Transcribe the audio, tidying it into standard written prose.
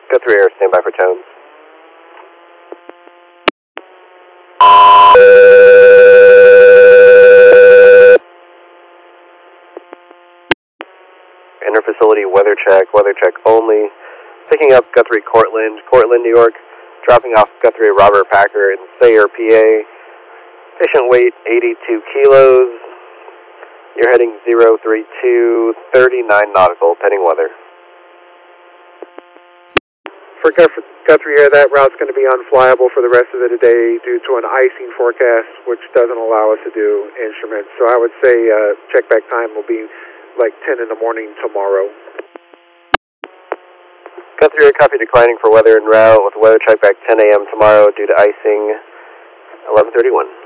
Guthrie Air, stand by for tones. Inter-facility weather check only. Picking up Guthrie Cortland, New York. Dropping off Guthrie Robert Packer in Sayre, PA. Patient weight 82 kilos. You're heading 032, 39 nautical, pending weather. For Guthrie Air, that route's going to be unflyable for the rest of the day due to an icing forecast, which doesn't allow us to do instruments. So I would say check back time will be like 10 in the morning tomorrow. Guthrie Air, copy declining for weather en route with weather check back 10 a.m. tomorrow due to icing, 11:31.